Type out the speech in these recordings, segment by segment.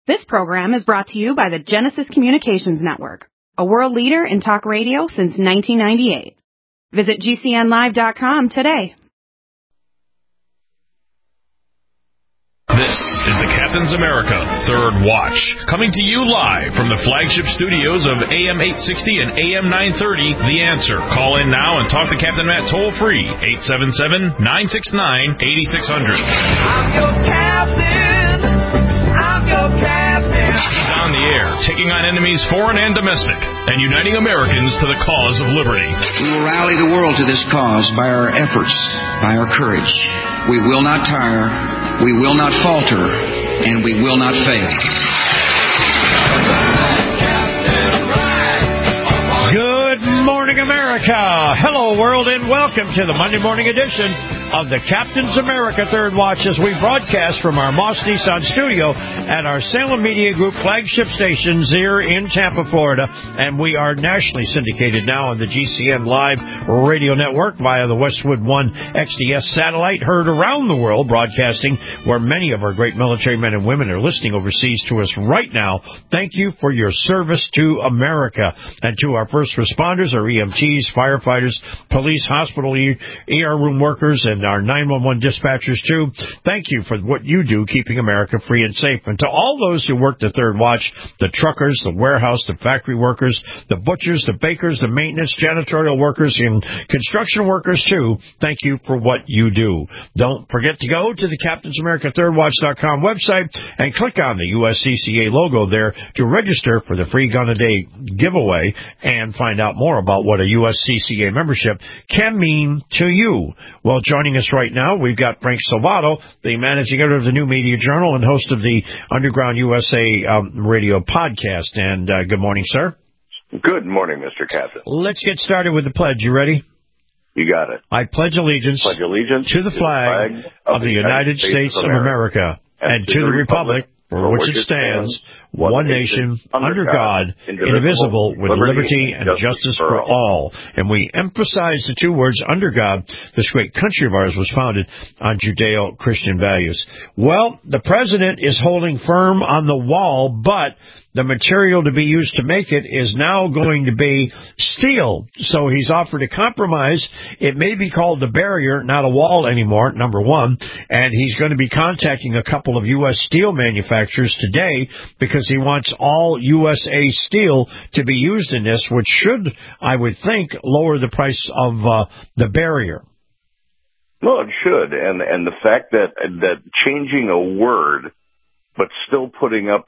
This program is brought to you by the Genesis Communications Network, a world leader in talk radio since 1998. Visit GCNlive.com today. This is the Captain's America Third Watch, coming to you live from the flagship studios of AM 860 and AM 930, The Answer. Call in now and talk to Captain Matt toll-free, 877-969-8600. I'm your captain. I'm your captain. He's on the air, taking on enemies foreign and domestic, and uniting Americans to the cause of liberty. We will rally the world to this cause by our efforts, by our courage. We will not tire, we will not falter, and we will not fail. Good morning, America. Hello, world, and welcome to the Monday morning edition of the Captain's America Third Watch as we broadcast from our Moss Nissan studio at our Salem Media Group flagship stations here in Tampa, Florida. And we are nationally syndicated now on the GCN Live radio network via the Westwood One XDS satellite, heard around the world, broadcasting where many of our great military men and women are listening overseas to us right now. Thank you for your service to America and to our first responders, our EMTs, firefighters, police, hospital, ER room workers, and our 911 dispatchers, too. Thank you for what you do, keeping America free and safe. And to all those who work the Third Watch, the truckers, the warehouse, the factory workers, the butchers, the bakers, the maintenance, janitorial workers, and construction workers, too, thank you for what you do. Don't forget to go to the CaptainsAmericaThirdWatch.com website and click on the USCCA logo there to register for the free Gun a Day giveaway and find out more about what a USCCA membership can mean to you. Well, joining us right now, we've got Frank Salvato, the managing editor of the New Media Journal and host of the Underground USA radio podcast. And good morning, sir. Good morning, Mr. Captain. Let's get started with the pledge. You ready? You got it. I pledge allegiance to the flag of the United States of America and to the republic for which it stands, one nation, under God, indivisible, with liberty and justice for all. And we emphasize the two words, under God. This great country of ours was founded on Judeo-Christian values. Well, the president is holding firm on the wall, but the material to be used to make it is now going to be steel. So he's offered a compromise. It may be called the barrier, not a wall anymore, number one. And he's going to be contacting a couple of U.S. steel manufacturers today because he wants all USA steel to be used in this, which should, I would think, lower the price of the barrier. Well, it should. And the fact that changing a word but still putting up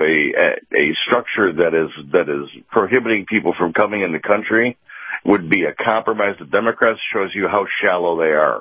a structure that is prohibiting people from coming in the country would be a compromise. The Democrats shows you how shallow they are.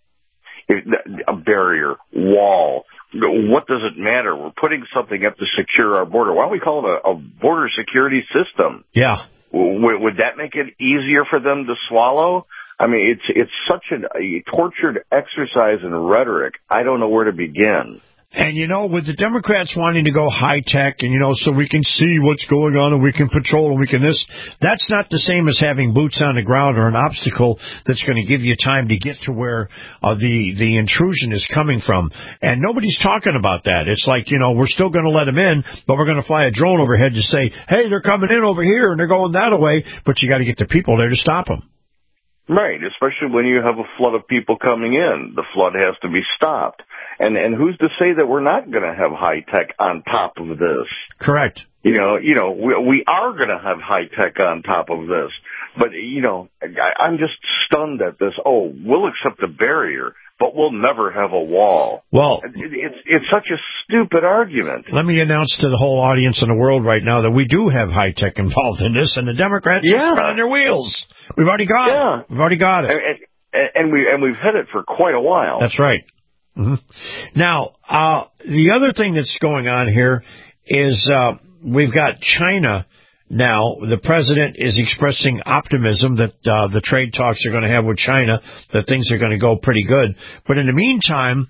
A barrier, wall, what does it matter? We're putting something up to secure our border. Why don't we call it a border security system? Yeah. Would that make it easier for them to swallow? I mean, it's such a tortured exercise in rhetoric. I don't know where to begin. And, with the Democrats wanting to go high-tech and, so we can see what's going on and we can patrol and we can this, that's not the same as having boots on the ground or an obstacle that's going to give you time to get to where the intrusion is coming from. And nobody's talking about that. It's like, we're still going to let them in, but we're going to fly a drone overhead to say, hey, they're coming in over here and they're going that way, but you got to get the people there to stop them. Right, especially when you have a flood of people coming in. The flood has to be stopped. And who's to say that we're not going to have high tech on top of this? Correct. We are going to have high tech on top of this. But, I'm just stunned at this. Oh, we'll accept a barrier, but we'll never have a wall. Well, it's such a stupid argument. Let me announce to the whole audience in the world right now that we do have high tech involved in this, and the Democrats are spinning their wheels. We've already got it. We've already got it. And we've had it for quite a while. That's right. Mm-hmm. Now, the other thing that's going on here is we've got China now. The president is expressing optimism that the trade talks are going to have with China, that things are going to go pretty good. But in the meantime,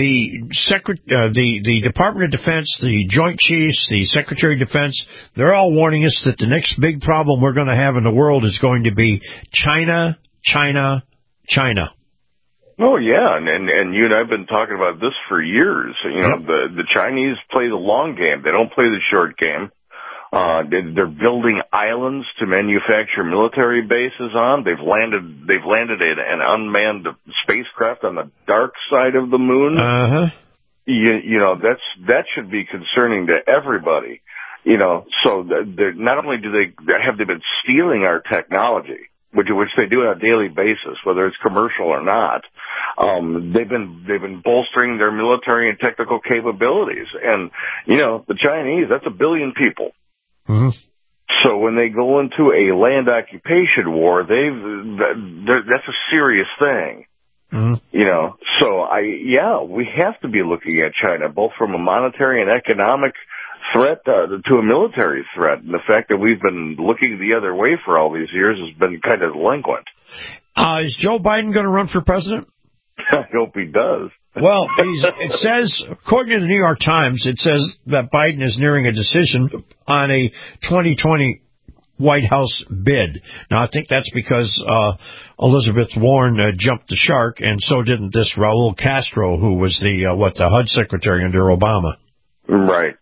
the Department of Defense, the Joint Chiefs, the Secretary of Defense, they're all warning us that the next big problem we're going to have in the world is going to be China, China, China. Oh yeah, and you and I've been talking about this for years. You know, the Chinese play the long game; they don't play the short game. They're building islands to manufacture military bases on. They've landed an unmanned spacecraft on the dark side of the moon. You know, that should be concerning to everybody. You know, so not only have they been stealing our technology, which they do on a daily basis, whether it's commercial or not. They've been bolstering their military and technical capabilities, and you know, the Chinese, that's 1 billion people. Mm-hmm. So when they go into a land occupation war, that's a serious thing. Mm-hmm. You know, so we have to be looking at China both from a monetary and economic threat to a military threat, and the fact that we've been looking the other way for all these years has been kind of delinquent. Is Joe Biden going to run for president? I hope he does. Well, it says, according to the New York Times, it says that Biden is nearing a decision on a 2020 White House bid. Now, I think that's because Elizabeth Warren jumped the shark, and so didn't this Raul Castro, who was the HUD secretary under Obama. Right.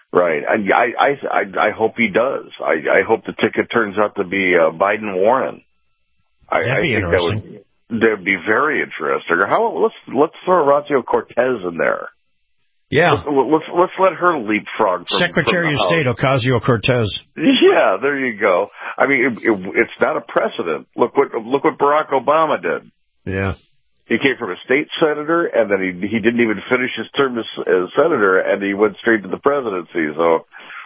I hope he does. I hope the ticket turns out to be Biden-Warren. That'd be interesting. That'd be very interesting. Let's throw Horacio Cortez in there. Yeah. Let's let her leapfrog. Secretary of State Ocasio-Cortez. Yeah, there you go. I mean, it's not a precedent. Look what Barack Obama did. Yeah. He came from a state senator, and then he didn't even finish his term as senator, and he went straight to the presidency. So.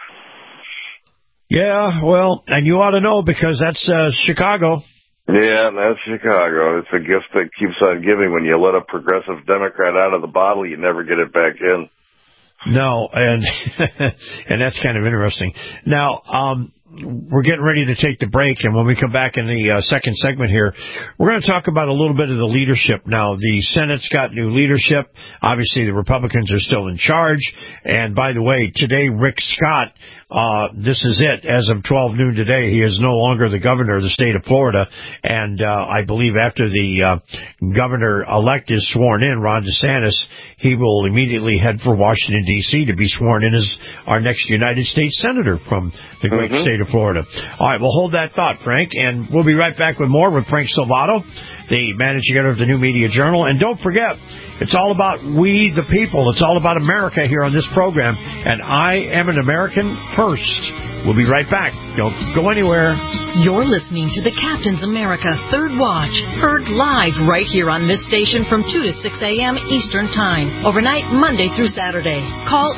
Yeah, well, and you ought to know because that's Chicago. Yeah, that's Chicago. It's a gift that keeps on giving. When you let a progressive Democrat out of the bottle, you never get it back in. No, and that's kind of interesting. Now, we're getting ready to take the break, and when we come back in the second segment here, we're going to talk about a little bit of the leadership. Now, the Senate's got new leadership. Obviously, the Republicans are still in charge. And by the way, today, Rick Scott, this is it. As of 12 noon today, he is no longer the governor of the state of Florida. And I believe after the governor-elect is sworn in, Ron DeSantis, he will immediately head for Washington, D.C. to be sworn in as our next United States Senator from the great state of Florida. All right, we'll hold that thought, Frank, and we'll be right back with more with Frank Salvato, the managing editor of the New Media Journal. And don't forget, it's all about we, the people. It's all about America here on this program, and I am an American first. We'll be right back. Don't go anywhere. You're listening to the Captain's America Third Watch, heard live right here on this station from 2 to 6 a.m. Eastern Time, overnight Monday through Saturday. Call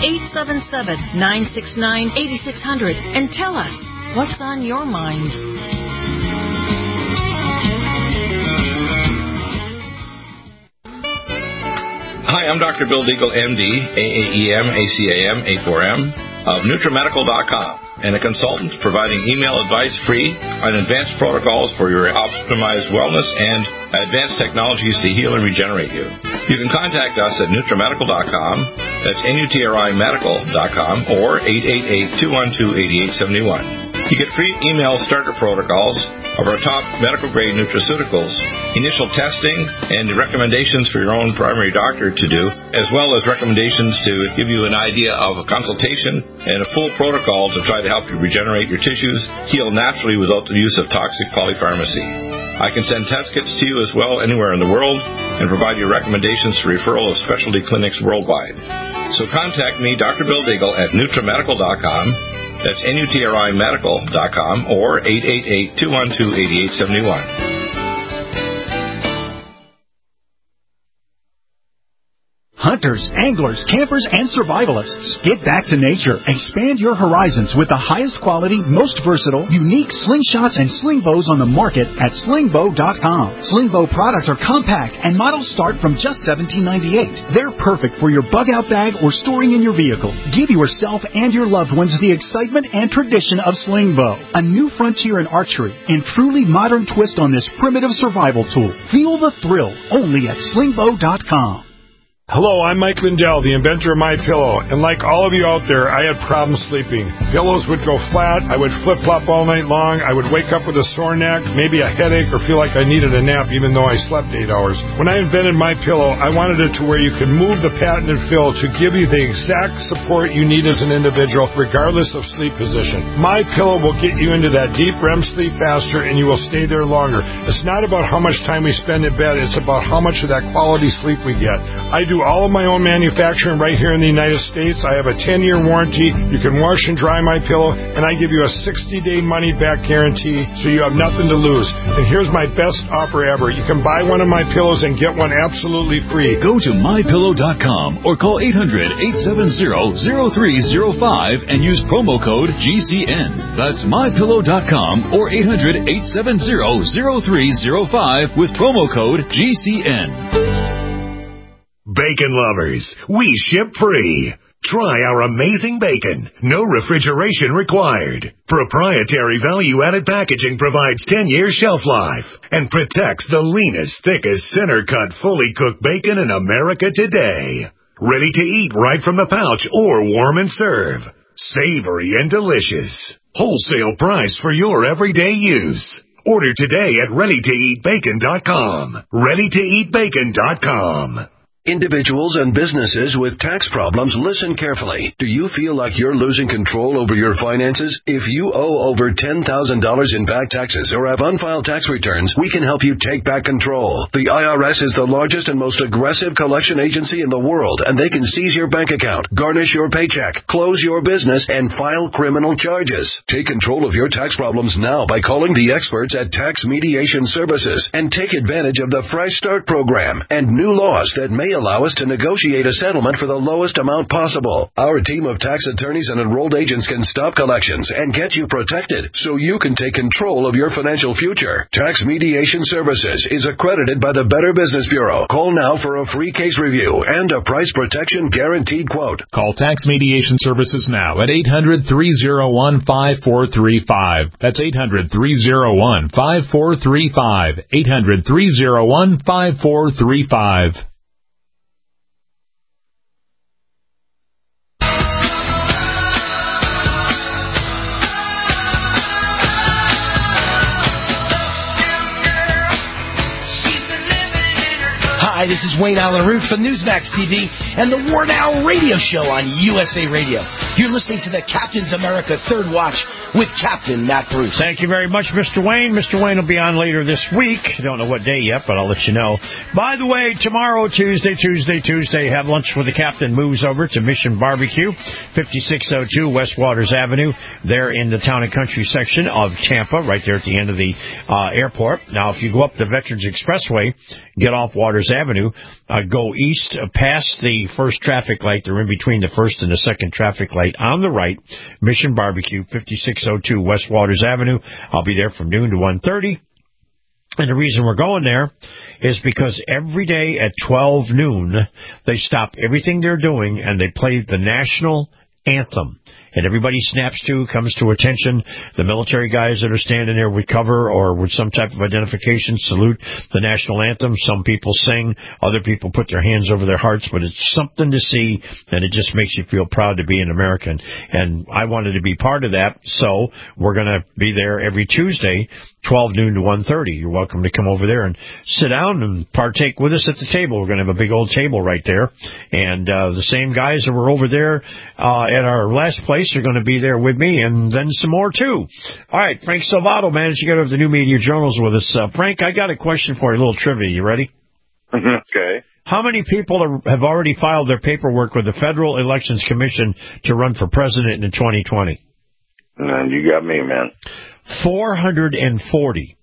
877-969-8600 and tell us what's on your mind. Hi, I'm Dr. Bill Deagle, MD, AAEM, ACAM, A4M, of NutriMedical.com, and a consultant providing email advice free on advanced protocols for your optimized wellness and advanced technologies to heal and regenerate you. You can contact us at NutriMedical.com, that's NutriMedical.com, or 888-212-8871. You get free email starter protocols of our top medical-grade nutraceuticals, initial testing, and recommendations for your own primary doctor to do, as well as recommendations to give you an idea of a consultation and a full protocol to try to help you regenerate your tissues, heal naturally without the use of toxic polypharmacy. I can send test kits to you as well anywhere in the world and provide you recommendations for referral of specialty clinics worldwide. So contact me, Dr. Bill Deagle, at NutriMedical.com. That's NutriMedical.com or 888-212-8871. Hunters, anglers, campers, and survivalists. Get back to nature. Expand your horizons with the highest quality, most versatile, unique slingshots and sling bows on the market at slingbow.com. Slingbow products are compact and models start from just $17.98. They're perfect for your bug-out bag or storing in your vehicle. Give yourself and your loved ones the excitement and tradition of Slingbow, a new frontier in archery and truly modern twist on this primitive survival tool. Feel the thrill only at slingbow.com. Hello, I'm Mike Lindell, the inventor of MyPillow, and like all of you out there, I had problems sleeping. Pillows would go flat, I would flip-flop all night long, I would wake up with a sore neck, maybe a headache, or feel like I needed a nap even though I slept 8 hours. When I invented MyPillow, I wanted it to where you could move the patented fill to give you the exact support you need as an individual, regardless of sleep position. MyPillow will get you into that deep REM sleep faster, and you will stay there longer. It's not about how much time we spend in bed, it's about how much of that quality sleep we get. I do all of my own manufacturing right here in the United States. I have a 10-year warranty. You can wash and dry my pillow, and I give you a 60-day money-back guarantee, so you have nothing to lose. And here's my best offer ever. You can buy one of my pillows and get one absolutely free. Go to MyPillow.com or call 800-870-0305 and use promo code GCN. That's MyPillow.com or 800-870-0305 with promo code GCN. Bacon lovers, we ship free. Try our amazing bacon. No refrigeration required. Proprietary value-added packaging provides 10 years shelf life and protects the leanest, thickest, center-cut, fully cooked bacon in America today. Ready to eat right from the pouch or warm and serve. Savory and delicious. Wholesale price for your everyday use. Order today at ReadyToEatBacon.com. ReadyToEatBacon.com. Individuals and businesses with tax problems, listen carefully. Do you feel like you're losing control over your finances? If you owe over $10,000 in back taxes or have unfiled tax returns, we can help you take back control. The IRS is the largest and most aggressive collection agency in the world, and they can seize your bank account, garnish your paycheck, close your business, and file criminal charges. Take control of your tax problems now by calling the experts at Tax Mediation Services and take advantage of the Fresh Start program and new laws that may allow us to negotiate a settlement for the lowest amount possible. Our team of tax attorneys and enrolled agents can stop collections and get you protected so you can take control of your financial future. Tax Mediation Services is accredited by the Better Business Bureau. Call now for a free case review and a price protection guaranteed quote. Call Tax Mediation Services now at 800-301-5435. That's 800-301-5435. 800-301-5435. Hi, this is Wayne Allen Root for Newsmax TV and the War Now radio show on USA Radio. You're listening to the Captain's America Third Watch with Captain Matt Bruce. Thank you very much, Mr. Wayne. Mr. Wayne will be on later this week. I don't know what day yet, but I'll let you know. By the way, tomorrow, Tuesday, Have Lunch with the Captain moves over to Mission Barbecue, 5602 West Waters Avenue, there in the Town and Country section of Tampa, right there at the end of the airport. Now, if you go up the Veterans Expressway, get off Waters Avenue, go east past the first traffic light. They're in between the first and the second traffic light on the right. Mission Barbecue, 5602 West Waters Avenue. I'll be there from noon to 1:30. And the reason we're going there is because every day at 12 noon, they stop everything they're doing and they play the national anthem. And everybody snaps to, comes to attention. The military guys that are standing there with cover or with some type of identification salute the national anthem. Some people sing, other people put their hands over their hearts, but it's something to see, and it just makes you feel proud to be an American. And I wanted to be part of that, so we're going to be there every Tuesday, 12 noon to 1:30. You're welcome to come over there and sit down and partake with us at the table. We're going to have a big old table right there. And the same guys that were over there at our last place are going to be there with me, and then some more, too. All right, Frank Salvato, managing editor of the New Media Journals with us. Frank, I got a question for you, a little trivia. You ready? Okay. How many people have already filed their paperwork with the Federal Elections Commission to run for president in 2020? You got me, man. 440.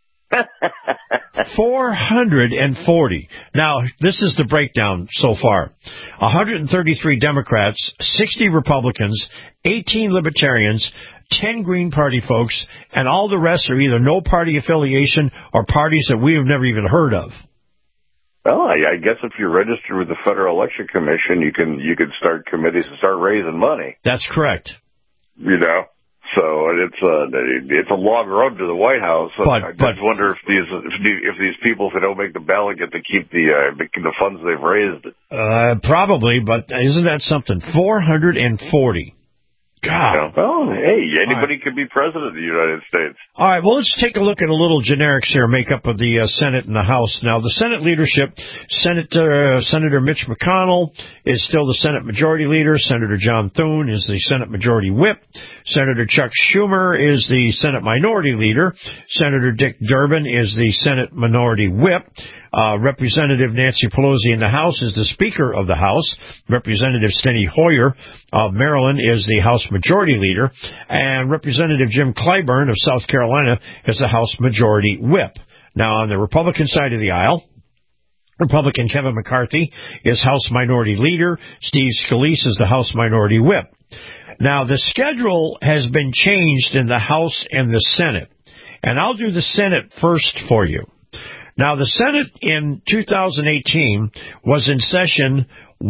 440. Now, this is the breakdown so far. 133 Democrats, 60 Republicans, 18 Libertarians, 10 Green Party folks, and all the rest are either no party affiliation or parties that we have never even heard of. Well, I guess if you're registered with the Federal Election Commission, you can start committees and start raising money. That's correct. You know? So it's a long road to the White House. I just wonder if these people, if they don't make the ballot, get to keep the funds they've raised. Probably, but isn't that something? 440. God. Yeah. Well, hey, anybody could be president of the United States. All right, well, let's take a look at a little generics here, makeup of the Senate and the House. Now, the Senate leadership, Senator Mitch McConnell is still the Senate Majority Leader. Senator John Thune is the Senate Majority Whip. Senator Chuck Schumer is the Senate Minority Leader. Senator Dick Durbin is the Senate Minority Whip. Representative Nancy Pelosi in the House is the Speaker of the House. Representative Steny Hoyer of Maryland is the House Majority Leader. And Representative Jim Clyburn of South Carolina is the House Majority Whip. Now, on the Republican side of the aisle, Republican Kevin McCarthy is House Minority Leader. Steve Scalise is the House Minority Whip. Now, the schedule has been changed in the House and the Senate. And I'll do the Senate first for you. Now, the Senate in 2018 was in session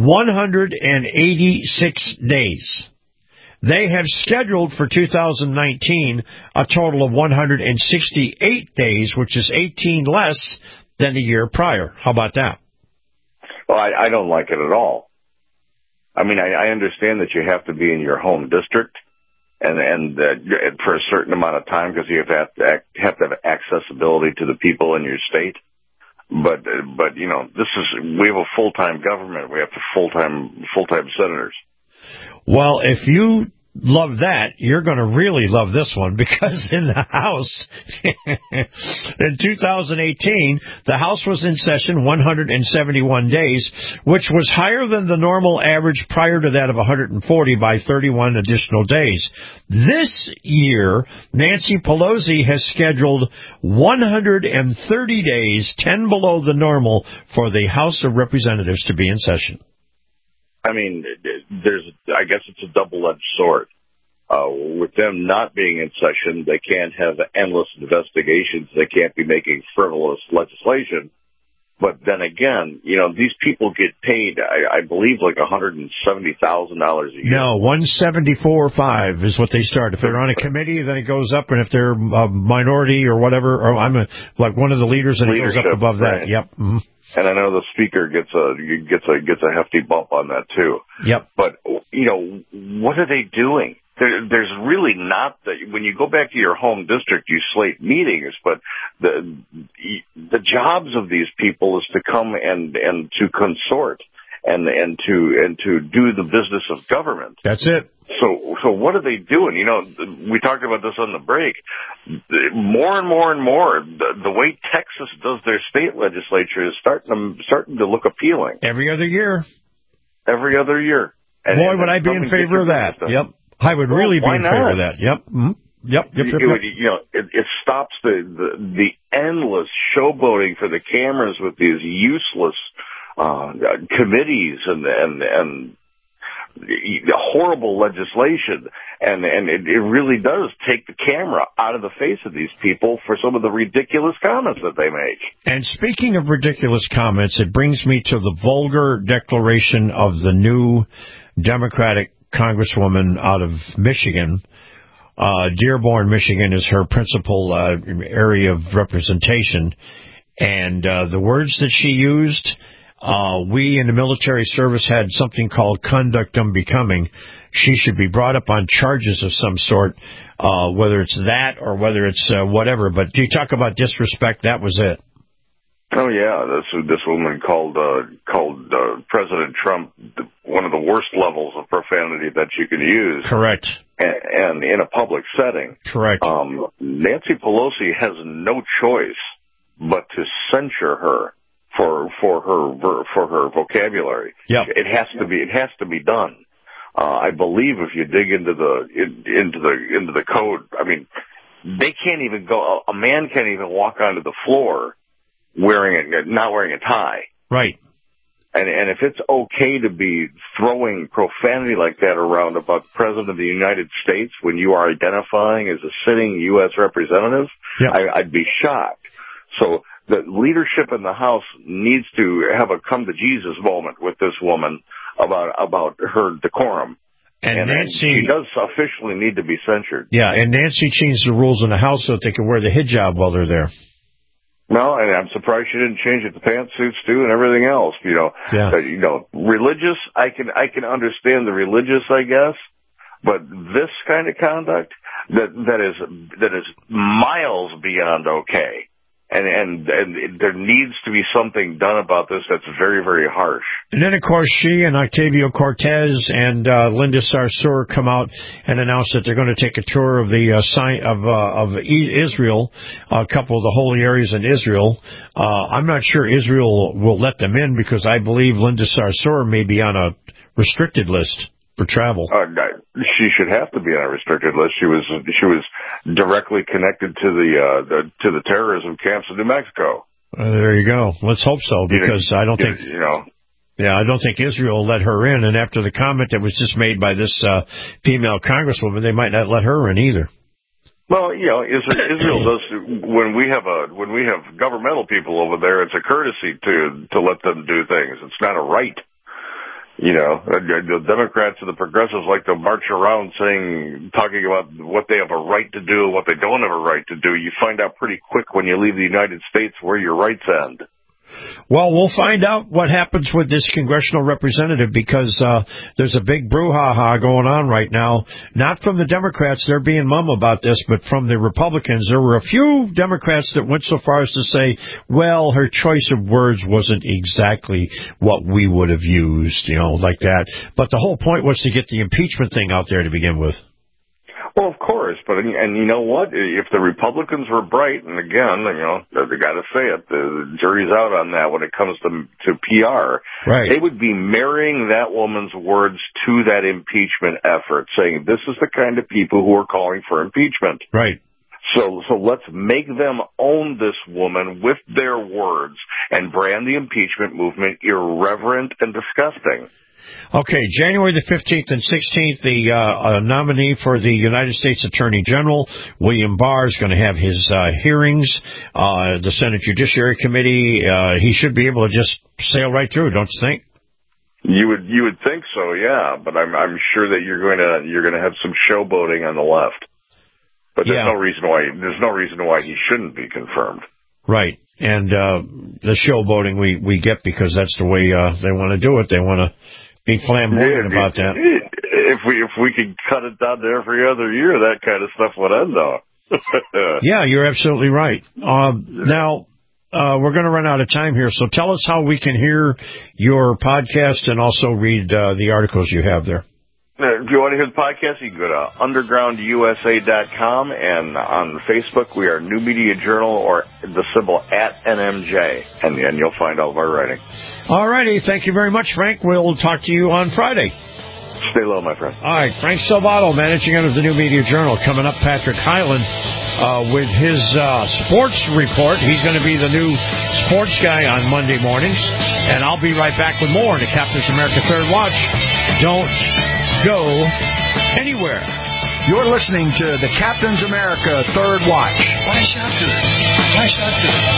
186 days. They have scheduled for 2019 a total of 168 days, which is 18 less than the year prior. How about that? Well, I don't like it at all. I mean, I understand that you have to be in your home district and for a certain amount of time because you have to have accessibility to the people in your state. But you know, we have a full-time government. We have full-time senators. Well, if you love that, you're going to really love this one, because in the House, in 2018, the House was in session 171 days, which was higher than the normal average prior to that of 140 by 31 additional days. This year, Nancy Pelosi has scheduled 130 days, 10 below the normal, for the House of Representatives to be in session. I mean, I guess it's a double-edged sword. With them not being in session, they can't have endless investigations. They can't be making frivolous legislation. But then again, you know, these people get paid, I believe, like $170,000 a year. No, $174,500 is what they start. If they're on a committee, then it goes up, and if they're a minority or whatever, or like one of the leaders, and it goes up above that. Right. Yep. Mm-hmm. And I know the speaker gets a hefty bump on that too. Yep. But you know, what are they doing? There's really not when you go back to your home district, you slate meetings, but the jobs of these people is to come and to consort and to do the business of government. That's it. So what are they doing? You know, we talked about this on the break. More and more and more, the way Texas does their state legislature is starting to look appealing. Every other year. And, boy, would I be in favor of that. Yep. I would really be in favor of that. Yep. Mm-hmm. Yep. You know, it stops the endless showboating for the cameras with these useless committees and horrible legislation, and it really does take the camera out of the face of these people for some of the ridiculous comments that they make. And speaking of ridiculous comments, it brings me to the vulgar declaration of the new Democratic Congresswoman out of Michigan. Dearborn, Michigan is her principal area of representation, and the words that she used, we in the military service had something called conduct unbecoming. She should be brought up on charges of some sort, whether it's that or whether it's whatever. But you talk about disrespect, that was it. Oh yeah, this woman called President Trump one of the worst levels of profanity that you can use. Correct. And in a public setting. Correct. Nancy Pelosi has no choice but to censure her for her vocabulary. Yep. It has to be done. I believe if you dig into the code, I mean, they can't even go. A man can't even walk onto the floor not wearing a tie. Right. And if it's okay to be throwing profanity like that around about the President of the United States when you are identifying as a sitting U.S. representative, yep. I'd be shocked. So the leadership in the House needs to have a come-to-Jesus moment with this woman about her decorum. And Nancy... She does officially need to be censured. Yeah, and Nancy changed the rules in the House so that they can wear the hijab while they're there. No, and I'm surprised she didn't change it to pantsuits too and everything else. Religious, I can understand the religious, I guess, but this kind of conduct that is miles beyond okay. And there needs to be something done about this that's very, very harsh. And then, of course, she and Octavio Cortez and Linda Sarsour come out and announce that they're going to take a tour of the of Israel, a couple of the holy areas in Israel. I'm not sure Israel will let them in because I believe Linda Sarsour may be on a restricted list for travel. She should have to be on a restricted list. She was directly connected to the terrorism camps in New Mexico. There you go. Let's hope so, because I don't think I don't think Israel will let her in. And after the comment that was just made by this female congresswoman, they might not let her in either. Well, Israel does when we have governmental people over there. It's a courtesy to let them do things. It's not a right. The Democrats and the progressives like to march around talking about what they have a right to do and what they don't have a right to do. You find out pretty quick when you leave the United States where your rights end. Well, we'll find out what happens with this congressional representative because there's a big brouhaha going on right now. Not from the Democrats, they're being mum about this, but from the Republicans. There were a few Democrats that went so far as to say, well, her choice of words wasn't exactly what we would have used, like that. But the whole point was to get the impeachment thing out there to begin with. Well, of course, and you know what? If the Republicans were bright, and again, they got to say it, the jury's out on that when it comes to PR. Right. They would be marrying that woman's words to that impeachment effort, saying this is the kind of people who are calling for impeachment. Right. So let's make them own this woman with their words and brand the impeachment movement irreverent and disgusting. Okay, January the 15th and 16th, the nominee for the United States Attorney General, William Barr, is going to have his hearings. The Senate Judiciary Committee, he should be able to just sail right through, don't you think? You would think so, yeah. But I'm sure that you're going to have some showboating on the left. But there's no reason why he shouldn't be confirmed. Right, and the showboating we get because that's the way they want to do it. They want to be flamboyant about that. If we could cut it down to every other year, that kind of stuff would end though. Yeah, you're absolutely right. Now, we're going to run out of time here, so tell us how we can hear your podcast and also read the articles you have there. If you want to hear the podcast, you can go to undergroundusa.com, and on Facebook we are New Media Journal or the symbol @NMJ, and you'll find all of our writing. All righty. Thank you very much, Frank. We'll talk to you on Friday. Stay low, my friend. All right. Frank Salvato, managing editor of the New Media Journal. Coming up, Patrick Hyland with his sports report. He's going to be the new sports guy on Monday mornings. And I'll be right back with more in the Captain's America Third Watch. Don't go anywhere. You're listening to the Captain's America Third Watch. Flash out to it. Flash out to it.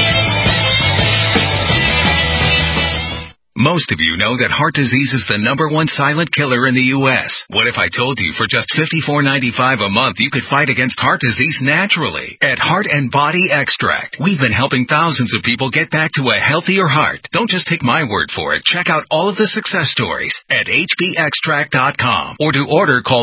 Most of you know that heart disease is the #1 silent killer in the U.S. What if I told you for just $54.95 a month you could fight against heart disease naturally? At Heart and Body Extract, we've been helping thousands of people get back to a healthier heart. Don't just take my word for it. Check out all of the success stories at hbextract.com. Or to order, call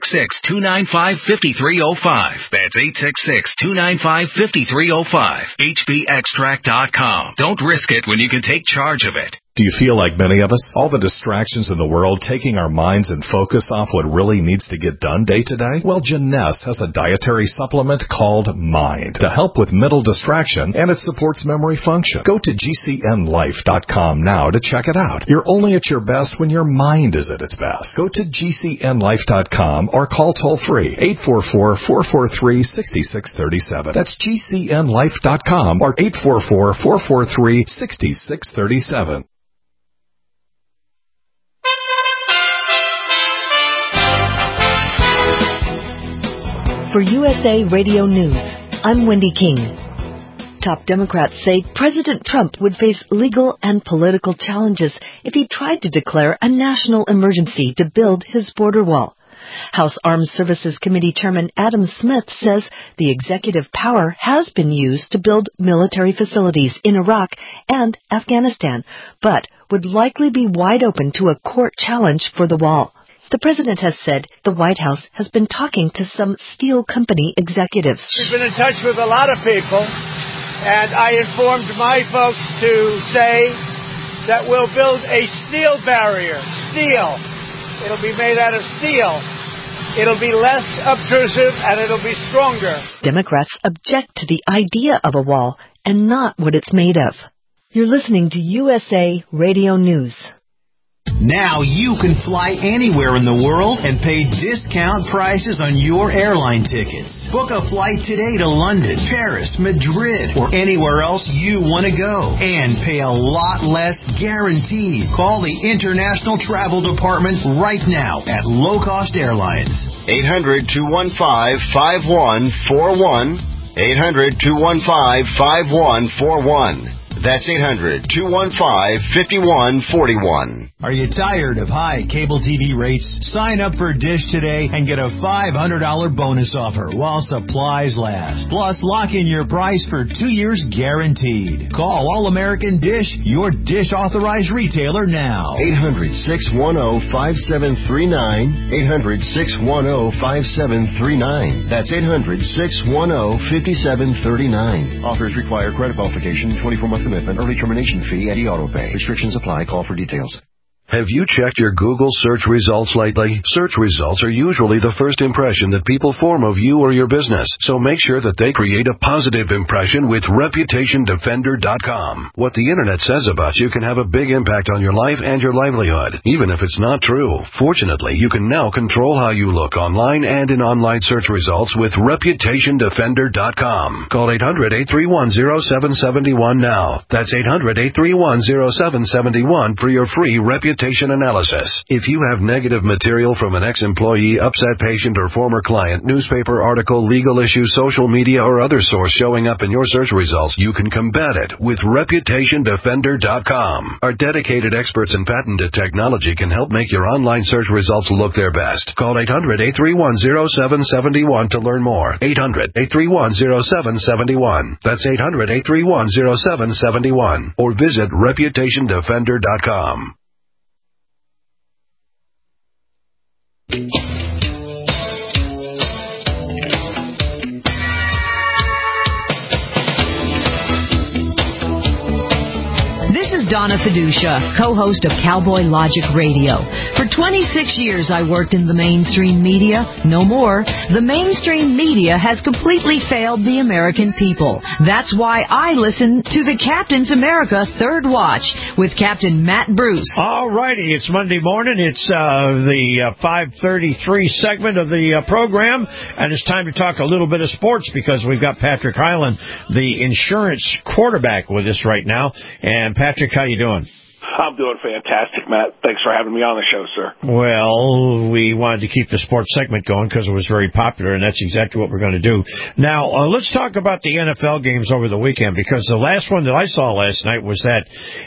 866-295-5305. That's 866-295-5305. hbextract.com. Don't risk it when you can take charge of it. Do you feel like many of us? All the distractions in the world taking our minds and focus off what really needs to get done day to day? Well, Jeunesse has a dietary supplement called Mind to help with mental distraction, and it supports memory function. Go to gcnlife.com now to check it out. You're only at your best when your mind is at its best. Go to gcnlife.com or call toll-free 844-443-6637. That's gcnlife.com or 844-443-6637. For USA Radio News, I'm Wendy King. Top Democrats say President Trump would face legal and political challenges if he tried to declare a national emergency to build his border wall. House Armed Services Committee Chairman Adam Smith says the executive power has been used to build military facilities in Iraq and Afghanistan, but would likely be wide open to a court challenge for the wall. The president has said the White House has been talking to some steel company executives. We've been in touch with a lot of people, and I informed my folks to say that we'll build a steel barrier. Steel. It'll be made out of steel. It'll be less obtrusive, and it'll be stronger. Democrats object to the idea of a wall and not what it's made of. You're listening to USA Radio News. Now you can fly anywhere in the world and pay discount prices on your airline tickets. Book a flight today to London, Paris, Madrid, or anywhere else you want to go. And pay a lot less guaranteed. Call the International Travel Department right now at Low Cost Airlines. 800-215-5141. 800-215-5141. That's 800-215-5141. Are you tired of high cable TV rates? Sign up for Dish today and get a $500 bonus offer while supplies last. Plus, lock in your price for 2 years guaranteed. Call All American Dish, your Dish authorized retailer now. 800-610-5739. 800-610-5739. That's 800-610-5739. Offers require credit qualification, 24-month commitment, early termination fee, and e-auto pay. Restrictions apply. Call for details. Have you checked your Google search results lately? Search results are usually the first impression that people form of you or your business, so make sure that they create a positive impression with ReputationDefender.com. What the Internet says about you can have a big impact on your life and your livelihood, even if it's not true. Fortunately, you can now control how you look online and in online search results with ReputationDefender.com. Call 800-831-0771 now. That's 800-831-0771 for your free reputation analysis. If you have negative material from an ex-employee, upset patient, or former client, newspaper article, legal issue, social media, or other source showing up in your search results, you can combat it with ReputationDefender.com. Our dedicated experts in patented technology can help make your online search results look their best. Call 800-831-0771 to learn more. 800-831-0771. That's 800-831-0771. Or visit ReputationDefender.com. This is Donna Fiducia, co-host of Cowboy Logic Radio. For 26 years, I worked in the mainstream media. No more. The mainstream media has completely failed the American people. That's why I listen to the Captain's America Third Watch with Captain Matt Bruce. All righty, it's Monday morning. It's the 5:33 segment of the program, and it's time to talk a little bit of sports because we've got Patrick Hyland, the insurance quarterback, with us right now. And Patrick, how you doing? I'm doing fantastic, Matt. Thanks for having me on the show, sir. Well, we wanted to keep the sports segment going because it was very popular, and that's exactly what we're going to do. Now, let's talk about the NFL games over the weekend, because the last one that I saw last night was that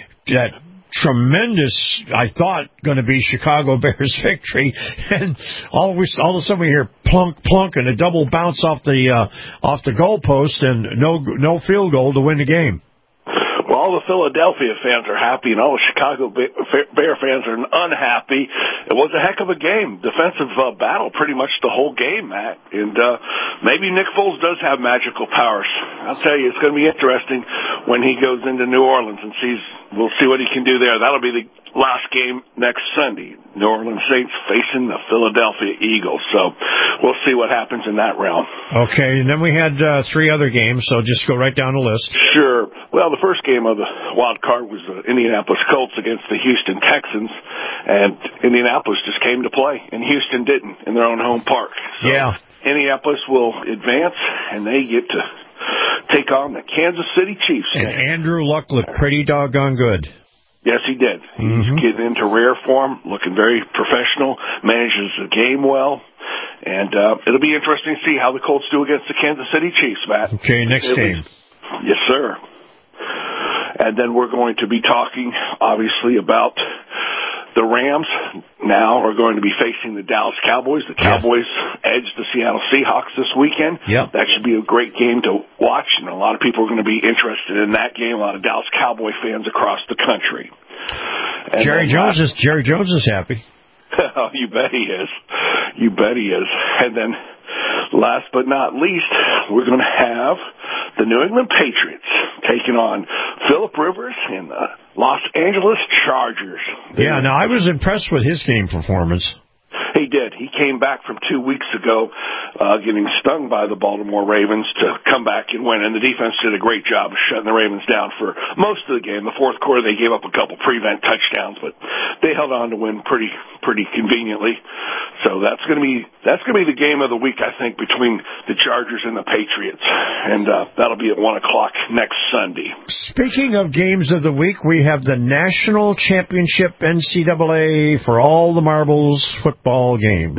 tremendous, I thought, going to be Chicago Bears victory, and all of a sudden we hear plunk, plunk, and a double bounce off the goalpost, and no field goal to win the game. Well, all the Philadelphia fans are happy, and all the Chicago Bear fans are unhappy. It was a heck of a game. Defensive battle pretty much the whole game, Matt. And maybe Nick Foles does have magical powers. I'll tell you, it's going to be interesting when he goes into New Orleans and we'll see what he can do there. That'll be the last game next Sunday. New Orleans Saints facing the Philadelphia Eagles. So we'll see what happens in that realm. Okay, and then we had 3 other games, so just go right down the list. Sure. Well, the first game of the wild card was the Indianapolis Colts against the Houston Texans, and Indianapolis just came to play, and Houston didn't in their own home park. So yeah. Indianapolis will advance, and they get to take on the Kansas City Chiefs. And Andrew Luck looked pretty doggone good. Yes, he did. He's getting into rare form, looking very professional, manages the game well, and it'll be interesting to see how the Colts do against the Kansas City Chiefs, Matt. Okay, next game. Yes, sir. And then we're going to be talking, obviously, about the Rams now are going to be facing the Dallas Cowboys. The Cowboys edged the Seattle Seahawks this weekend. Yep. That should be a great game to watch, and a lot of people are going to be interested in that game. A lot of Dallas Cowboy fans across the country. And Jerry Jones is happy. You bet he is. You bet he is. And then, last but not least, we're going to have the New England Patriots taking on Phillip Rivers and the Los Angeles Chargers. Yeah, now I was impressed with his game performance. He did. He came back from 2 weeks ago getting stung by the Baltimore Ravens to come back and win. And the defense did a great job of shutting the Ravens down for most of the game. The fourth quarter, they gave up a couple prevent touchdowns, but they held on to win pretty conveniently. So that's going to be the game of the week, I think, between the Chargers and the Patriots. And that'll be at 1:00 next Sunday. Speaking of games of the week, we have the National Championship NCAA for all the marbles football game.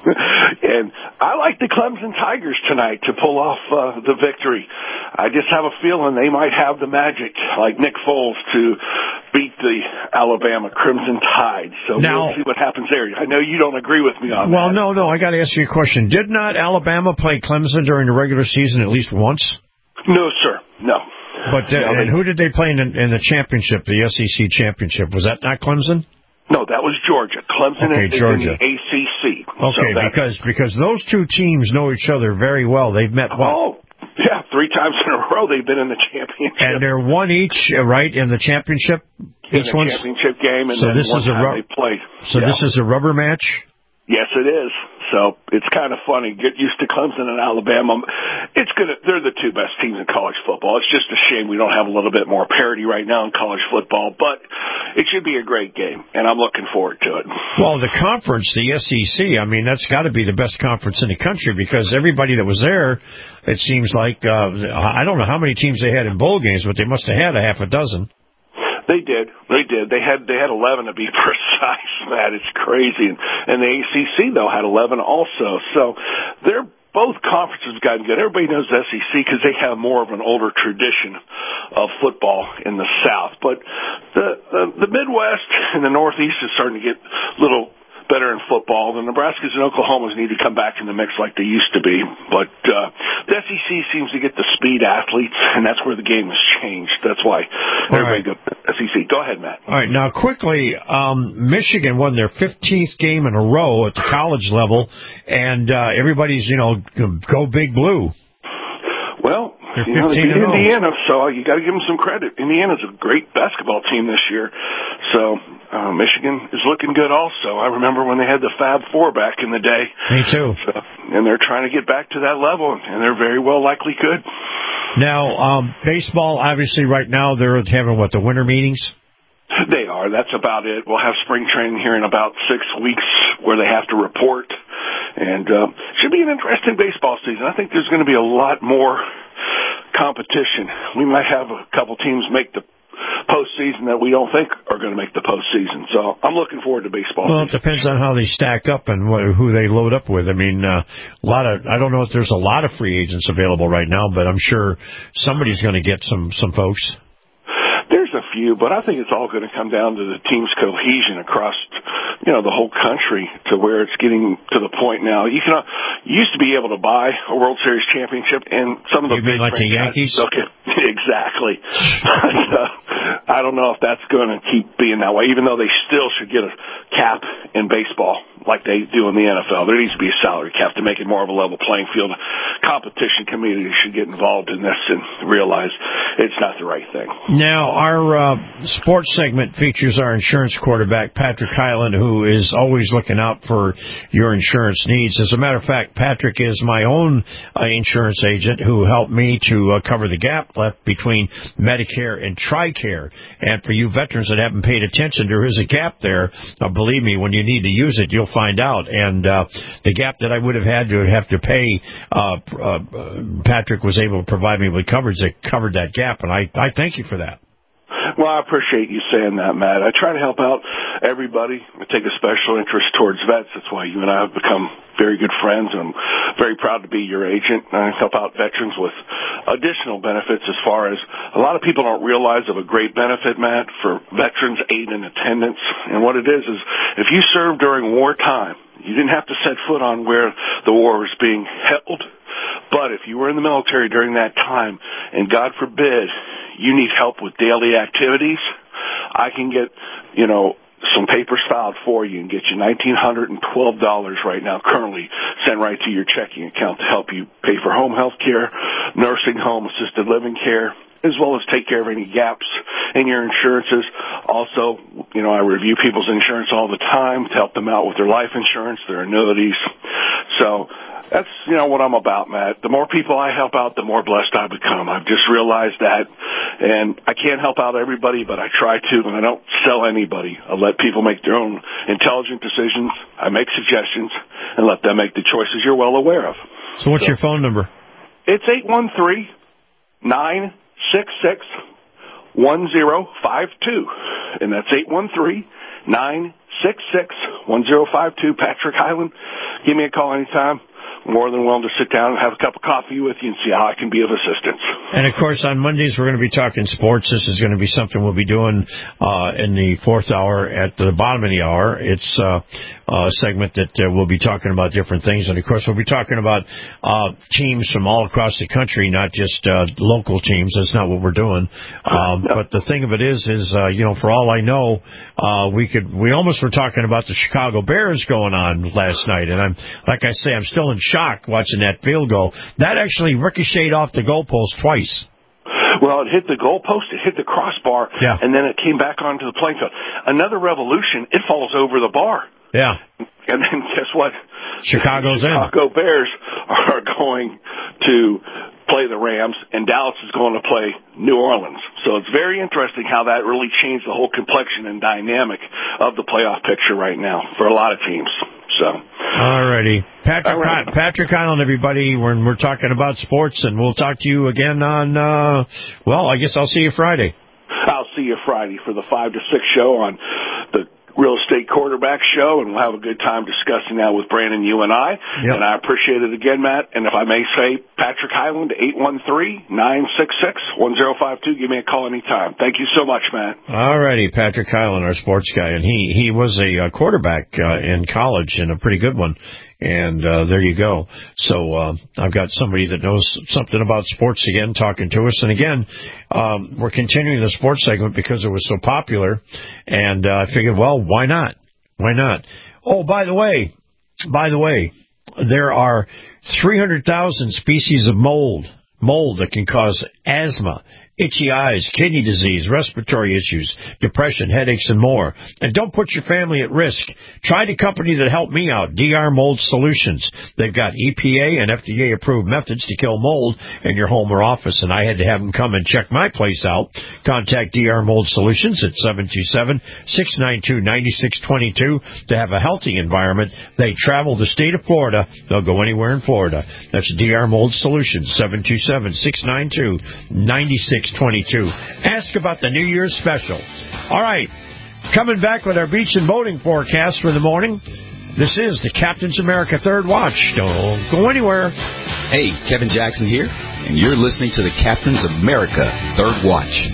And I like the Clemson Tigers tonight to pull off the victory. I just have a feeling they might have the magic, like Nick Foles, to beat the Alabama Crimson Tide. So we'll see what happens there. I know you don't agree with me on that. Well, no, I got to ask you a question. Did not Alabama play Clemson during the regular season at least once? No, sir. No. But and who did they play in the championship, the SEC championship? Was that not Clemson? No, that was Georgia. Clemson is Georgia. in the ACC. Okay, so because those two teams know each other very well. They've met what? Oh, yeah, 3 times in a row they've been in the championship. And they're one each, right, in the championship? In the championship game, and so then this is they played. So this is a rubber match? Yes, it is. So it's kind of funny. Get used to Clemson and Alabama. They're the two best teams in college football. It's just a shame we don't have a little bit more parity right now in college football, but it should be a great game, and I'm looking forward to it. Well, the conference, the SEC, I mean, that's got to be the best conference in the country because everybody that was there, it seems like, I don't know how many teams they had in bowl games, but they must have had a half a dozen. They did. They had 11 to be precise, Matt. It's crazy. And the ACC, though, had 11 also. So both conferences have gotten good. Everybody knows the SEC because they have more of an older tradition of football in the South. But the Midwest and the Northeast is starting to get a little better in football. The Nebraskas and Oklahomas need to come back in the mix like they used to be. But the SEC seems to get the speed athletes, and that's where the game has changed. That's why everybody goes to SEC. Go ahead, Matt. All right. Now, quickly, Michigan won their 15th game in a row at the college level, and everybody's, go Big Blue. Well, they beat Indiana, so you got to give them some credit. Indiana's a great basketball team this year. So Michigan is looking good also. I remember when they had the Fab Four back in the day. Me too. So, and they're trying to get back to that level, and they're very well likely could. Now, baseball, obviously right now they're having, the winter meetings? They are. That's about it. We'll have spring training here in about 6 weeks where they have to report. And should be an interesting baseball season. I think there's going to be a lot more competition. We might have a couple teams make the postseason that we don't think are going to make the postseason. So I'm looking forward to baseball. Well, it depends on how they stack up and who they load up with. I mean, I don't know if there's a lot of free agents available right now, but I'm sure somebody's going to get some folks. There's a few, but I think it's all going to come down to the team's cohesion across, the whole country to where it's getting to the point now. You used to be able to buy a World Series championship, and some of the big like the Yankees. Okay, exactly. I don't know if that's going to keep being that way, even though they still should get a cap in baseball like they do in the NFL. There needs to be a salary cap to make it more of a level playing field. Competition community should get involved in this and realize it's not the right thing. Now, our sports segment features our insurance quarterback, Patrick Hyland, who is always looking out for your insurance needs. As a matter of fact, Patrick is my own insurance agent who helped me to cover the gap left between Medicare and TRICARE. And for you veterans that haven't paid attention, there is a gap there. Believe me, when you need to use it, you'll find out. And the gap that I would have had to pay, Patrick was able to provide me with coverage that covered that gap, and I thank you for that. Well, I appreciate you saying that, Matt. I try to help out everybody. I take a special interest towards vets. That's why you and I have become very good friends, and I'm very proud to be your agent. I help out veterans with additional benefits as far as a lot of people don't realize of a great benefit, Matt, for veterans aid and attendance. And what it is if you served during wartime, you didn't have to set foot on where the war was being held. But if you were in the military during that time, and God forbid, you need help with daily activities, I can get, some papers filed for you and get you $1,912 right now currently sent right to your checking account to help you pay for home health care, nursing home, assisted living care, as well as take care of any gaps in your insurances. Also, I review people's insurance all the time to help them out with their life insurance, their annuities. So that's, what I'm about, Matt. The more people I help out, the more blessed I become. I've just realized that. And I can't help out everybody, but I try to, and I don't sell anybody. I let people make their own intelligent decisions. I make suggestions and let them make the choices you're well aware of. So what's your phone number? It's 813-966-1052. And that's 813-966-1052. Patrick Highland, give me a call anytime. More than willing to sit down and have a cup of coffee with you and see how I can be of assistance. And, of course, on Mondays we're going to be talking sports. This is going to be something we'll be doing in the fourth hour at the bottom of the hour. It's a segment that we'll be talking about different things. And, of course, we'll be talking about teams from all across the country, not just local teams. That's not what we're doing. But the thing of it is, for all I know, we almost were talking about the Chicago Bears going on last night. And I'm still in shock watching that field goal. That actually ricocheted off the goalpost twice. Well, it hit the goalpost, it hit the crossbar, and then it came back onto the playing field. Another revolution, it falls over the bar. Yeah. And then guess what? Chicago Bears are going to play the Rams, and Dallas is going to play New Orleans. So it's very interesting how that really changed the whole complexion and dynamic of the playoff picture right now for a lot of teams. So, all righty. Patrick Highland, everybody, we're talking about sports, and we'll talk to you again on, I guess I'll see you Friday. I'll see you Friday for the 5 to 6 show on the Real Estate Quarterback Show, and we'll have a good time discussing that with Brandon, you and I. Yep. And I appreciate it again, Matt. And if I may say, Patrick Highland, 813-966-1052. Give me a call anytime. Thank you so much, Matt. All righty, Patrick Highland, our sports guy. And he was a quarterback in college, and a pretty good one. And there you go. So I've got somebody that knows something about sports again talking to us. And again, we're continuing the sports segment because it was so popular. And I figured, well, why not? Why not? Oh, by the way, there are 300,000 species of mold that can cause asthma, itchy eyes, kidney disease, respiratory issues, depression, headaches, and more. And don't put your family at risk. Try the company that helped me out, DR Mold Solutions. They've got EPA and FDA-approved methods to kill mold in your home or office, and I had to have them come and check my place out. Contact DR Mold Solutions at 727-692-9622 to have a healthy environment. They travel the state of Florida. They'll go anywhere in Florida. That's DR Mold Solutions, 727-692-9622. Ask about the New Year's special. All right. Coming back with our beach and boating forecast for the morning. This is the Captain's America Third Watch. Don't go anywhere. Hey, Kevin Jackson here, and you're listening to the Captain's America Third Watch.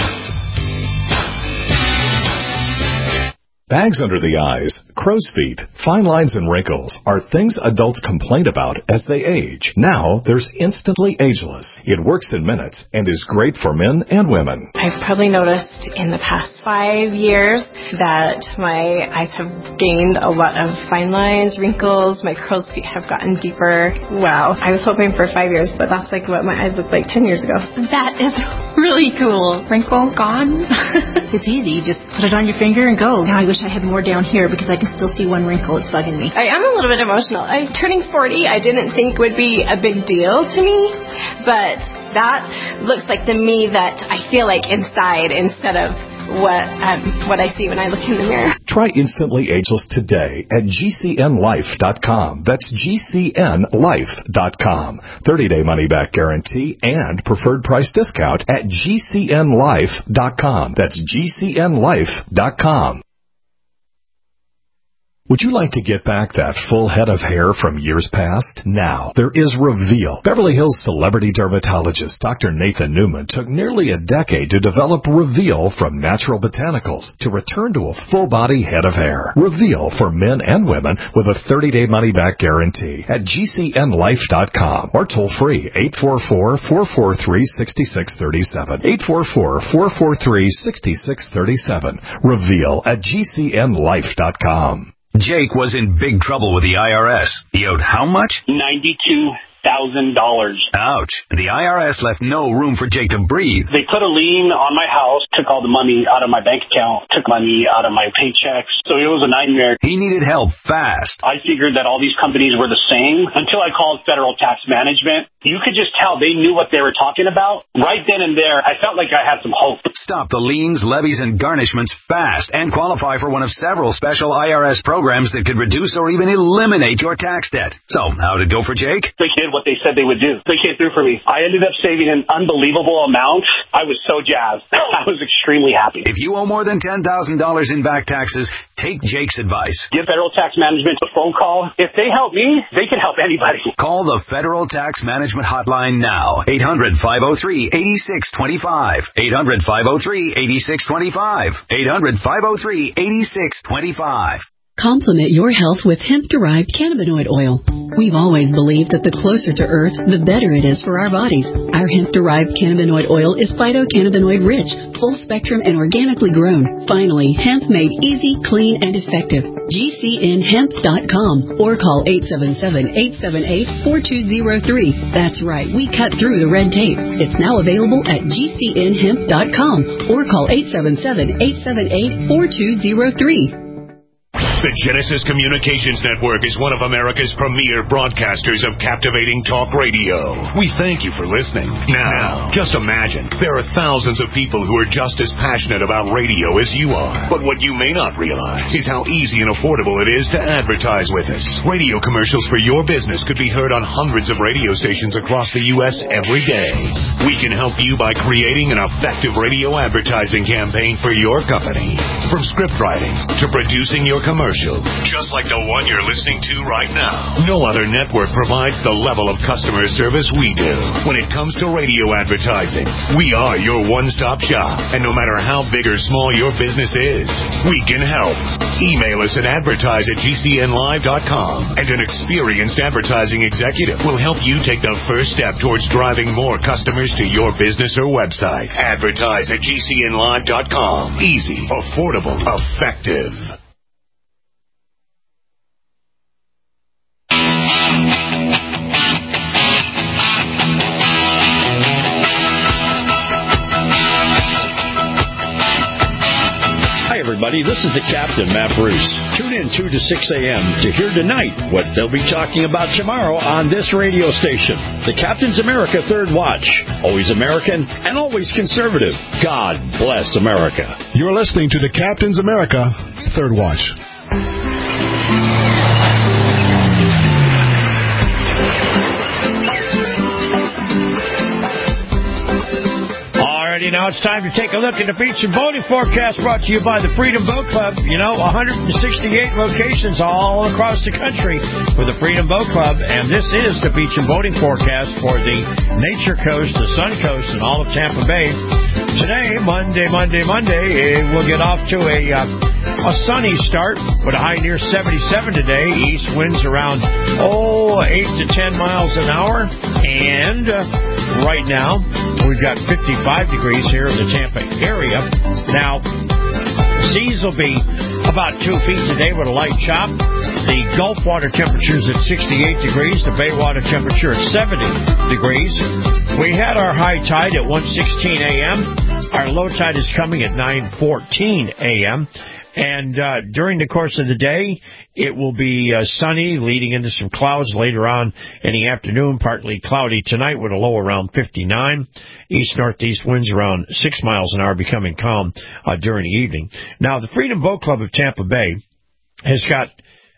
Bags under the eyes, crow's feet, fine lines, and wrinkles are things adults complain about as they age. Now, there's Instantly Ageless. It works in minutes and is great for men and women. I've probably noticed in the past 5 years that my eyes have gained a lot of fine lines, wrinkles, my crow's feet have gotten deeper. Wow. I was hoping for 5 years, but that's like what my eyes looked like 10 years ago. That is really cool. Wrinkle gone. It's easy. You just put it on your finger and go. Now I wish I had more down here because I can still see one wrinkle. It's bugging me. I am a little bit emotional. Turning 40, I didn't think would be a big deal to me, but that looks like the me that I feel like inside instead of what I see when I look in the mirror. Try Instantly Ageless today at GCNLife.com. That's GCNLife.com. 30-day money-back guarantee and preferred price discount at GCNLife.com. That's GCNLife.com. Would you like to get back that full head of hair from years past? Now, there is Reveal. Beverly Hills celebrity dermatologist Dr. Nathan Newman took nearly a decade to develop Reveal from natural botanicals to return to a full-body head of hair. Reveal for men and women with a 30-day money-back guarantee at GCNLife.com or toll-free 844-443-6637. 844-443-6637. Reveal at GCNLife.com. Jake was in big trouble with the IRS. He owed how much? $92,000. Ouch. The IRS left no room for Jake to breathe. They put a lien on my house, took all the money out of my bank account, took money out of my paychecks. So it was a nightmare. He needed help fast. I figured that all these companies were the same until I called Federal Tax Management. You could just tell they knew what they were talking about. Right then and there, I felt like I had some hope. Stop the liens, levies, and garnishments fast and qualify for one of several special IRS programs that could reduce or even eliminate your tax debt. So, how did it go for Jake? They did what they said they would do. They came through for me. I ended up saving an unbelievable amount. I was so jazzed. I was extremely happy. If you owe more than $10,000 in back taxes, take Jake's advice. Give Federal Tax Management a phone call. If they help me, they can help anybody. Call the Federal Tax Management hotline now. 800-503-8625. 800-503-8625. 800-503-8625. Complement your health with hemp-derived cannabinoid oil. We've always believed that the closer to Earth, the better it is for our bodies. Our hemp-derived cannabinoid oil is phytocannabinoid-rich, full-spectrum, and organically grown. Finally, hemp made easy, clean, and effective. GCNHemp.com or call 877-878-4203. That's right, we cut through the red tape. It's now available at GCNHemp.com or call 877-878-4203. The Genesis Communications Network is one of America's premier broadcasters of captivating talk radio. We thank you for listening. Now, just imagine, there are thousands of people who are just as passionate about radio as you are. But what you may not realize is how easy and affordable it is to advertise with us. Radio commercials for your business could be heard on hundreds of radio stations across the U.S. every day. We can help you by creating an effective radio advertising campaign for your company. From script writing to producing your commercial, just like the one you're listening to right now. No other network provides the level of customer service we do. When it comes to radio advertising, we are your one-stop shop. And no matter how big or small your business is, we can help. Email us at advertise@GCNlive.com, and an experienced advertising executive will help you take the first step towards driving more customers to your business or website. Advertise@GCNlive.com. Easy, affordable, effective. Everybody, this is the Captain, Matt Bruce. Tune in 2 to 6 a.m. to hear tonight what they'll be talking about tomorrow on this radio station. The Captain's America Third Watch. Always American and always conservative. God bless America. You're listening to the Captain's America Third Watch. Now it's time to take a look at the beach and boating forecast brought to you by the Freedom Boat Club. 168 locations all across the country with the Freedom Boat Club. And this is the beach and boating forecast for the Nature Coast, the Sun Coast, and all of Tampa Bay. Today, Monday, we'll get off to a sunny start with a high near 77 today. East winds around, 8 to 10 miles an hour. And right now, we've got 55 degrees here in the Tampa area. Now, seas will be about 2 feet today with a light chop. The Gulf water temperature is at 68 degrees. The Bay water temperature at 70 degrees. We had our high tide at 1:16 a.m. Our low tide is coming at 9:14 a.m. And during the course of the day, it will be sunny, leading into some clouds later on in the afternoon, partly cloudy tonight with a low around 59. East-northeast winds around 6 miles an hour, becoming calm during the evening. Now, the Freedom Boat Club of Tampa Bay has got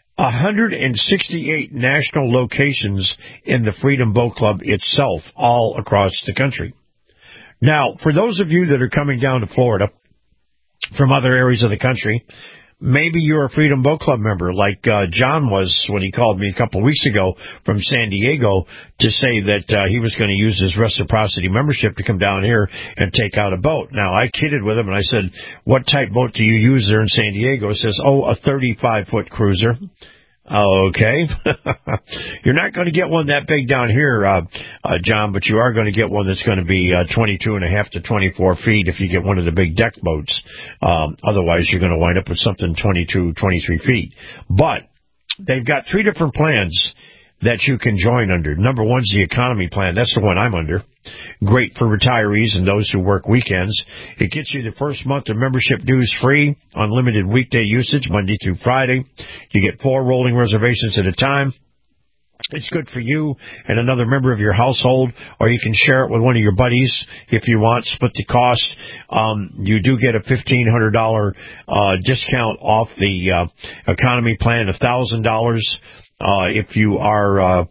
168 national locations in the Freedom Boat Club itself, all across the country. Now, for those of you that are coming down to Florida from other areas of the country, maybe you're a Freedom Boat Club member, like John was when he called me a couple of weeks ago from San Diego to say that he was going to use his reciprocity membership to come down here and take out a boat. Now, I kidded with him, and I said, what type boat do you use there in San Diego? He says, a 35-foot cruiser. Okay. You're not going to get one that big down here, John, but you are going to get one that's going to be 22.5 to 24 feet if you get one of the big deck boats. Otherwise, you're going to wind up with something 22, 23 feet. But they've got 3 different plans that you can join under. Number one's the economy plan. That's the one I'm under. Great for retirees and those who work weekends. It gets you the first month of membership dues free, unlimited weekday usage, Monday through Friday. You get 4 rolling reservations at a time. It's good for you and another member of your household, or you can share it with one of your buddies if you want, split the cost. You do get a $1,500 discount off the economy plan, $1,000 if you are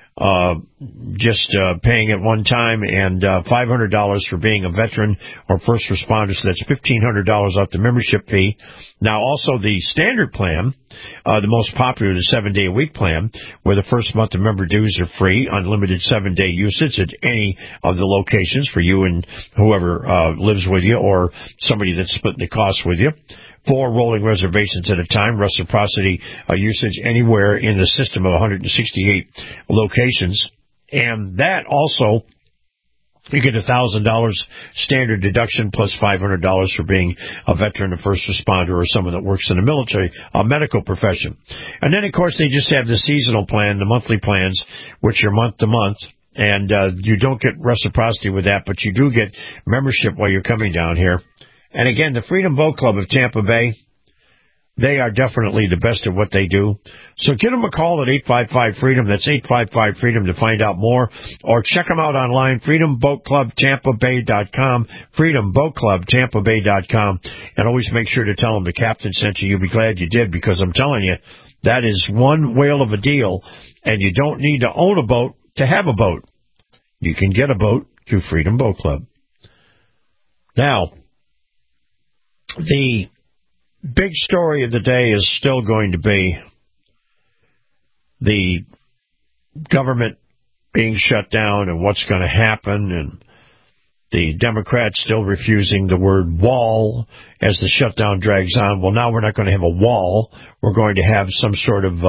just paying at one time, and $500 for being a veteran or first responder. So that's $1,500 off the membership fee. Now, also the standard plan, the most popular, the 7-day-a-week plan, where the first month of member dues are free, unlimited 7-day usage at any of the locations for you and whoever lives with you or somebody that's splitting the cost with you. 4 rolling reservations at a time, reciprocity usage anywhere in the system of 168 locations. And that also, you get $1,000 standard deduction plus $500 for being a veteran, a first responder, or someone that works in the military, medical profession. And then, of course, they just have the seasonal plan, the monthly plans, which are month to month. And you don't get reciprocity with that, but you do get membership while you're coming down here. And again, the Freedom Boat Club of Tampa Bay, they are definitely the best at what they do. So give them a call at 855-FREEDOM. That's 855-FREEDOM to find out more. Or check them out online, freedomboatclubtampabay.com, freedomboatclubtampabay.com. And always make sure to tell them the captain sent you. You'll be glad you did, because I'm telling you, that is one whale of a deal. And you don't need to own a boat to have a boat. You can get a boat through Freedom Boat Club. Now, the big story of the day is still going to be the government being shut down and what's going to happen, and the Democrats still refusing the word wall as the shutdown drags on. Well, now we're not going to have a wall. We're going to have some sort of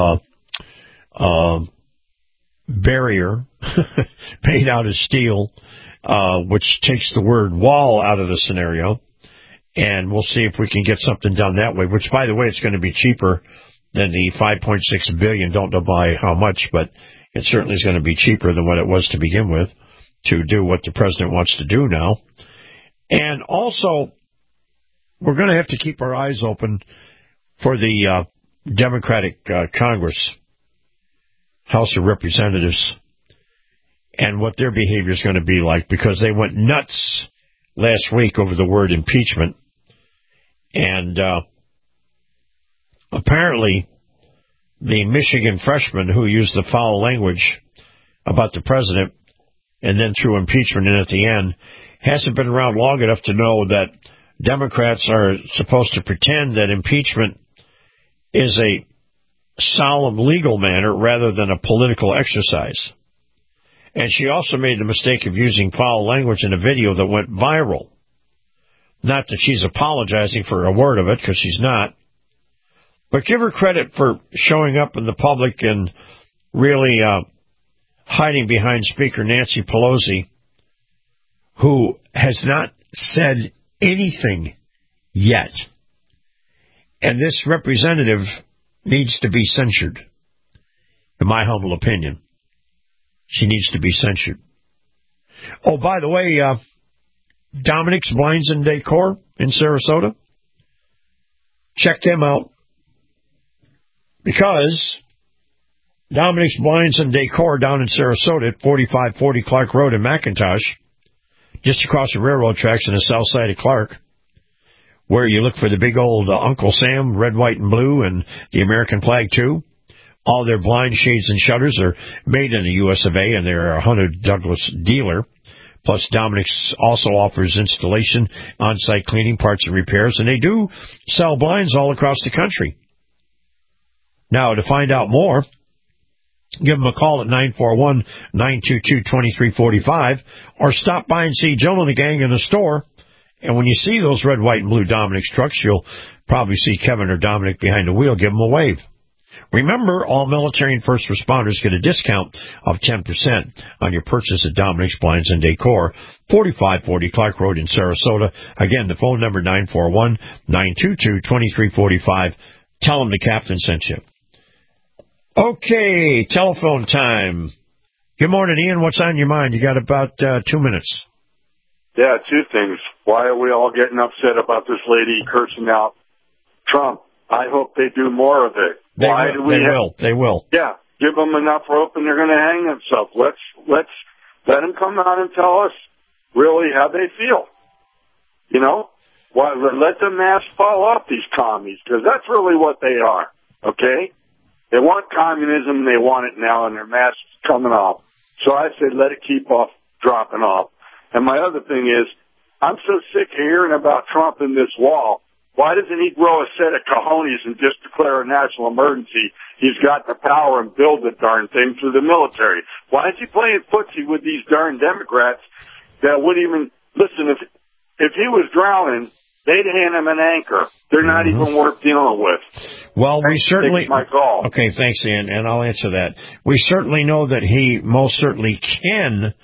barrier made out of steel, which takes the word wall out of the scenario. And we'll see if we can get something done that way, which, by the way, it's going to be cheaper than the $5.6 billion. Don't know by how much, but it certainly is going to be cheaper than what it was to begin with to do what the president wants to do now. And also, we're going to have to keep our eyes open for the Democratic Congress, House of Representatives, and what their behavior is going to be like, because they went nuts last week over the word impeachment. And apparently, the Michigan freshman who used the foul language about the president and then threw impeachment in at the end hasn't been around long enough to know that Democrats are supposed to pretend that impeachment is a solemn legal matter rather than a political exercise. And she also made the mistake of using foul language in a video that went viral. Not that she's apologizing for a word of it, because she's not. But give her credit for showing up in the public and really hiding behind Speaker Nancy Pelosi, who has not said anything yet. And this representative needs to be censured, in my humble opinion. She needs to be censured. Oh, by the way, Dominic's Blinds and Decor in Sarasota, Check them out. Because Dominic's Blinds and Decor down in Sarasota at 4540 Clark Road in McIntosh, just across the railroad tracks on the south side of Clark, where you look for the big old Uncle Sam, red, white, and blue, and the American flag, too. All their blind shades and shutters are made in the U.S. of A., and they're a Hunter Douglas dealer. Plus, Dominic's also offers installation, on-site cleaning, parts and repairs, and they do sell blinds all across the country. Now, to find out more, give them a call at 941-922-2345, or stop by and see Joe and the gang in the store. And when you see those red, white, and blue Dominic's trucks, you'll probably see Kevin or Dominic behind the wheel. Give them a wave. Remember, all military and first responders get a discount of 10% on your purchase at Dominic's Blinds and Decor, 4540 Clark Road in Sarasota. Again, the phone number 941-922-2345. Tell them the captain sent you. Okay, telephone time. Good morning, Ian. What's on your mind? You got about 2 minutes. Yeah, two things. Why are we all getting upset about this lady cursing out Trump? I hope they do more of it. They will. Yeah, give them enough rope and they're going to hang themselves. Let's let them come out and tell us really how they feel. You know, let the masks fall off these commies, because that's really what they are. Okay, they want communism and they want it now, and their masks coming off. So I said, let it keep off dropping off. And my other thing is, I'm so sick of hearing about Trump and this wall. Why doesn't he grow a set of cojones and just declare a national emergency? He's got the power and build the darn thing through the military. Why is he playing footsie with these darn Democrats that wouldn't even listen? If he was drowning, they'd hand him an anchor. They're not even worth dealing with. Well, we certainly. My call. Okay, thanks, Ian, and I'll answer that. We certainly know that he most certainly can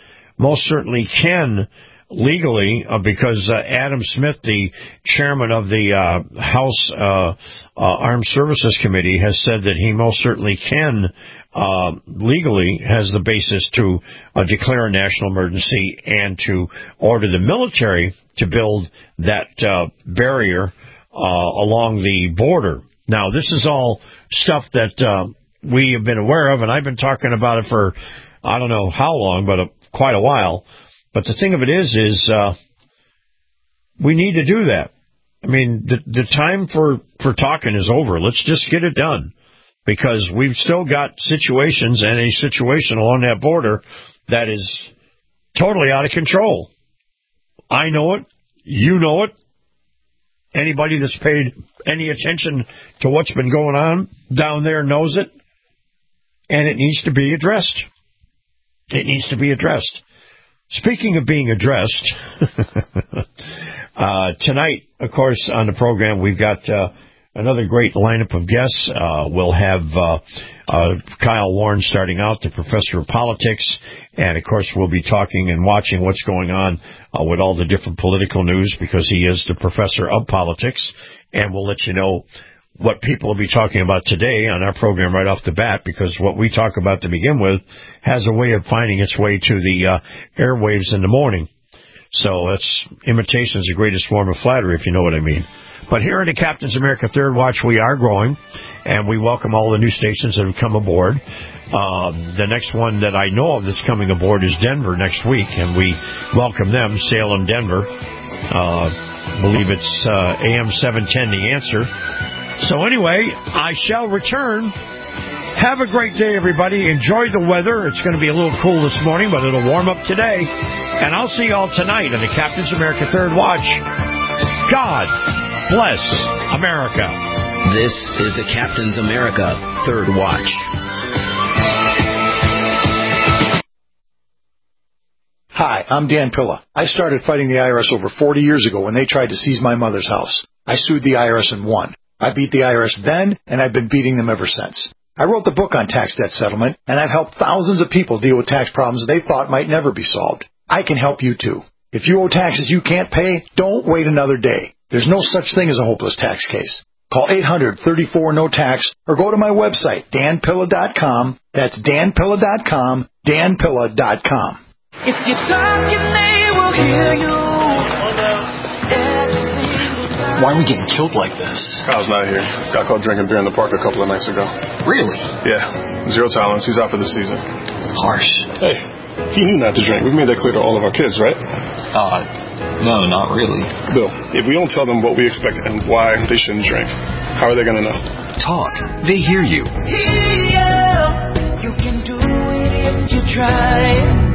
legally, because Adam Smith, the chairman of the House Armed Services Committee, has said that he most certainly can legally has the basis to declare a national emergency and to order the military to build that barrier along the border. Now, this is all stuff that we have been aware of, and I've been talking about it for I don't know how long, but quite a while. But the thing of it is we need to do that. I mean, the time for talking is over. Let's just get it done, because we've still got situations and a situation along that border that is totally out of control. I know it. You know it. Anybody that's paid any attention to what's been going on down there knows it. And it needs to be addressed. It needs to be addressed. Speaking of being addressed, tonight, of course, on the program, we've got another great lineup of guests. We'll have Kyle Warren starting out, the professor of politics, and, of course, we'll be talking and watching what's going on with all the different political news, because he is the professor of politics, and we'll let you know what people will be talking about today on our program right off the bat, because what we talk about to begin with has a way of finding its way to the airwaves in the morning. So that's imitation is the greatest form of flattery, if you know what I mean. But here at the Captain's America Third Watch, we are growing, and we welcome all the new stations that have come aboard. The next one that I know of that's coming aboard is Denver next week, and we welcome them, Salem, Denver. Believe it's AM 710, The Answer. So anyway, I shall return. Have a great day, everybody. Enjoy the weather. It's going to be a little cool this morning, but it'll warm up today. And I'll see you all tonight on the Captain's America Third Watch. God bless America. This is the Captain's America Third Watch. Hi, I'm Dan Pilla. I started fighting the IRS over 40 years ago when they tried to seize my mother's house. I sued the IRS and won. I beat the IRS then, and I've been beating them ever since. I wrote the book on tax debt settlement, and I've helped thousands of people deal with tax problems they thought might never be solved. I can help you, too. If you owe taxes you can't pay, don't wait another day. There's no such thing as a hopeless tax case. Call 800-34-NO-TAX or go to my website, danpilla.com. That's danpilla.com, danpilla.com. If you're talking, they will hear you. Every single time. Why are we getting killed like this? Kyle's not here. Got caught drinking beer in the park a couple of nights ago. Really? Yeah. 0 tolerance. He's out for the season. Harsh. Hey, he knew not to drink. We've made that clear to all of our kids, right? No, not really. Bill, if we don't tell them what we expect and why they shouldn't drink, how are they going to know? Talk. They hear you. You can do it if you try.